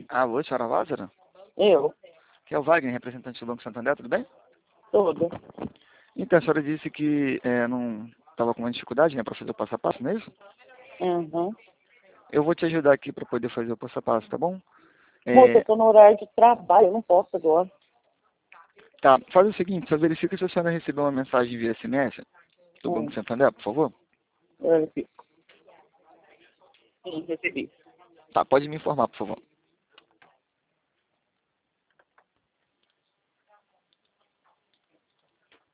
Alô, senhora Lázara? Eu? Que é o Wagner, representante do Banco Santander, tudo bem? Tudo. Então, a senhora disse que não estava com uma dificuldade, né, para fazer o passo a passo, não é isso? Uhum. Eu vou te ajudar aqui para poder fazer o passo a passo, tá bom? Moça, eu É, tô no horário de trabalho, eu não posso agora. tá, faz o seguinte, só verifica se a senhora recebeu uma mensagem via SMS do Banco Hum. Santander, por favor. Eu fico. Sim, recebi. Tá, pode me informar, por favor.